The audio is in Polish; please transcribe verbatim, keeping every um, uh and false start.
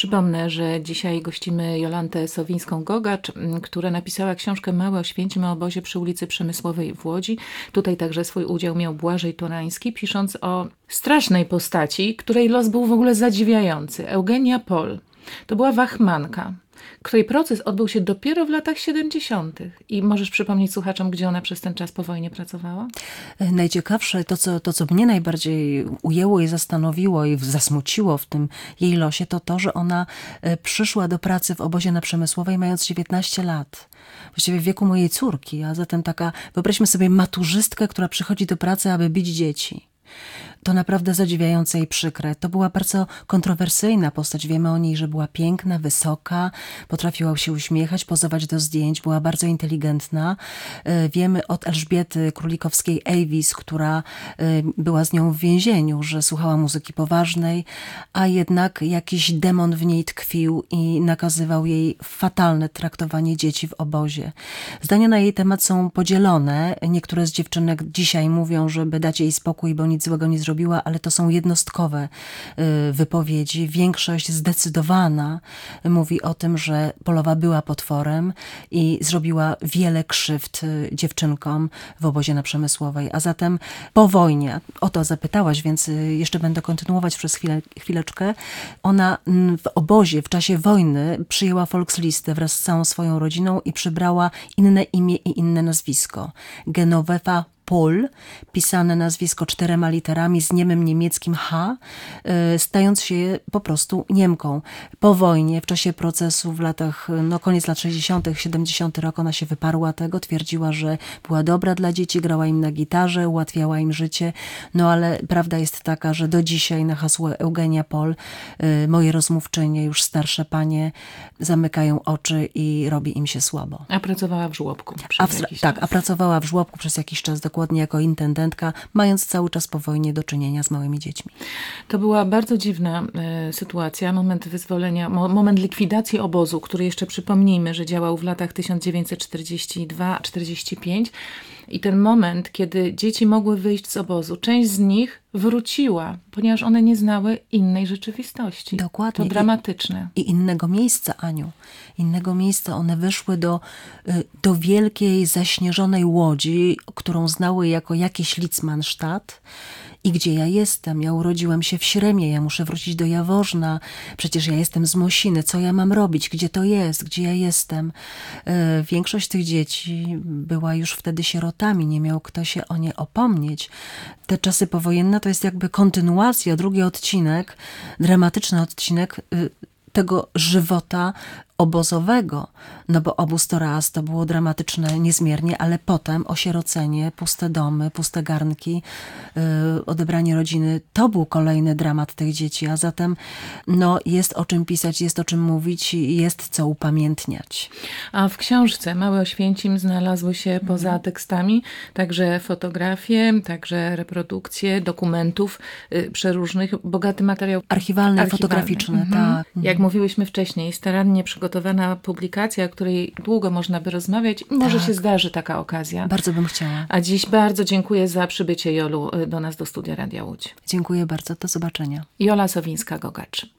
Przypomnę, że dzisiaj gościmy Jolantę Sowińską-Gogacz, która napisała książkę Małe Oświęcim o obozie przy ulicy Przemysłowej w Łodzi. Tutaj także swój udział miał Błażej Torański, pisząc o strasznej postaci, której los był w ogóle zadziwiający. Eugenia Poll. To była wachmanka, której proces odbył się dopiero w latach siedemdziesiątych. I możesz przypomnieć słuchaczom, gdzie ona przez ten czas po wojnie pracowała? Najciekawsze, to co, to co mnie najbardziej ujęło i zastanowiło i zasmuciło w tym jej losie, to to, że ona przyszła do pracy w obozie na Przemysłowej mając dziewiętnaście lat. Właściwie w wieku mojej córki, a zatem taka, wyobraźmy sobie maturzystkę, która przychodzi do pracy, aby bić dzieci. To naprawdę zadziwiające i przykre. To była bardzo kontrowersyjna postać. Wiemy o niej, że była piękna, wysoka, potrafiła się uśmiechać, pozować do zdjęć, była bardzo inteligentna. Wiemy od Elżbiety Królikowskiej-Avis, która była z nią w więzieniu, że słuchała muzyki poważnej, a jednak jakiś demon w niej tkwił i nakazywał jej fatalne traktowanie dzieci w obozie. Zdania na jej temat są podzielone. Niektóre z dziewczynek dzisiaj mówią, żeby dać jej spokój, bo nic złego nie zrobiła, ale to są jednostkowe wypowiedzi. Większość zdecydowana mówi o tym, że Polowa była potworem i zrobiła wiele krzywd dziewczynkom w obozie na Przemysłowej. A zatem po wojnie, o to zapytałaś, więc jeszcze będę kontynuować przez chwilę, chwileczkę. Ona w obozie w czasie wojny przyjęła Volkslistę wraz z całą swoją rodziną i przybrała inne imię i inne nazwisko. Genovefa Poll, pisane nazwisko czterema literami z niemym niemieckim H, stając się po prostu Niemką. Po wojnie, w czasie procesu w latach, no koniec lat sześćdziesiątych, siedemdziesiątych rok, ona się wyparła tego, twierdziła, że była dobra dla dzieci, grała im na gitarze, ułatwiała im życie, no ale prawda jest taka, że do dzisiaj na hasło Eugenia Poll moje rozmówczynie, już starsze panie, zamykają oczy i robi im się słabo. A pracowała w żłobku przez a w, jakiś Tak, czas. a pracowała w żłobku przez jakiś czas, dokładnie jako intendentka, mając cały czas po wojnie do czynienia z małymi dziećmi. To była bardzo dziwna y, sytuacja, moment wyzwolenia, mo, moment likwidacji obozu, który jeszcze przypomnijmy, że działał w latach tysiąc dziewięćset czterdziesty drugi do czterdziestego piątego. I ten moment, kiedy dzieci mogły wyjść z obozu, część z nich wróciła, ponieważ one nie znały innej rzeczywistości. Dokładnie. To dramatyczne. I, i innego miejsca, Aniu. Innego miejsca. One wyszły do, do wielkiej, zaśnieżonej Łodzi, którą znały jako jakiś Litzmannstadt. I gdzie ja jestem? Ja urodziłam się w Śremie, ja muszę wrócić do Jaworzna. Przecież ja jestem z Mosiny. Co ja mam robić? Gdzie to jest? Gdzie ja jestem? Yy, większość tych dzieci była już wtedy sierotami. Nie miał kto się o nie opomnieć. Te czasy powojenne to jest jakby kontynuacja, drugi odcinek, dramatyczny odcinek yy, tego żywota obozowego, no bo obóz to raz, to było dramatyczne niezmiernie, ale potem osierocenie, puste domy, puste garnki, yy, odebranie rodziny, to był kolejny dramat tych dzieci, a zatem no, jest o czym pisać, jest o czym mówić i jest co upamiętniać. A w książce Małe Oświęcim znalazły się poza mhm. tekstami także fotografie, także reprodukcje dokumentów yy, przeróżnych, bogaty materiał archiwalny, archiwalny. fotograficzny, mhm. tak. Jak mówiłyśmy wcześniej, starannie przygotowana publikacja, o której długo można by rozmawiać. Może tak. się zdarzy taka okazja. Bardzo bym chciała. A dziś bardzo dziękuję za przybycie Jolu do nas do studia Radia Łódź. Dziękuję bardzo. Do zobaczenia. Jola Sowińska-Gogacz.